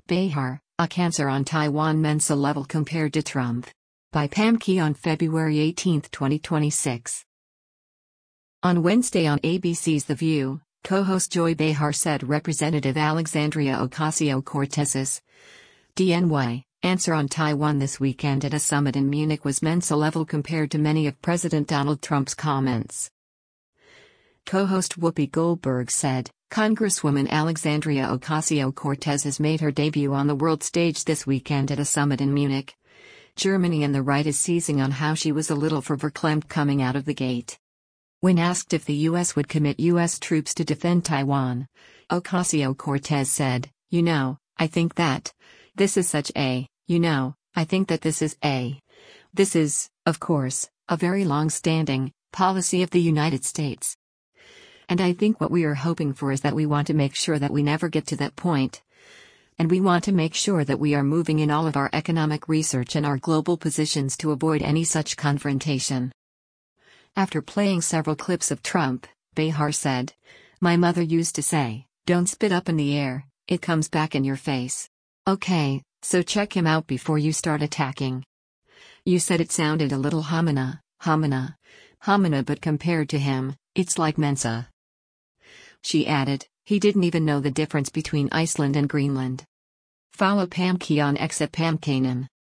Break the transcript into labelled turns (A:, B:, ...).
A: Behar, a cancer on Taiwan Mensa level compared to Trump. By Pam Key on February 18, 2026. On Wednesday on ABC's The View, co-host Joy Behar said Representative Alexandria Ocasio-Cortez's DNY answer on Taiwan this weekend at a summit in Munich was Mensa level compared to many of President Donald Trump's comments. Co-host Whoopi Goldberg said, Congresswoman Alexandria Ocasio-Cortez has made her debut on the world stage this weekend at a summit in Munich, Germany, and the right is seizing on how she was a little verklempt coming out of the gate. When asked if the U.S. would commit U.S. troops to defend Taiwan, Ocasio-Cortez said, I think that this is such a, I think that this is, of course, a very long-standing policy of the United States. And I think what we are hoping for is that we want to make sure that we never get to that point. And we want to make sure that we are moving in all of our economic research and our global positions to avoid any such confrontation. After playing several clips of Trump, Behar said, My mother used to say, don't spit up in the air, it comes back in your face. Okay, so check him out before you start attacking. You said it sounded a little homina, but compared to him, it's like Mensa. She added, he didn't even know the difference between Iceland and Greenland. Follow Pam Key on X at Pam Kanan.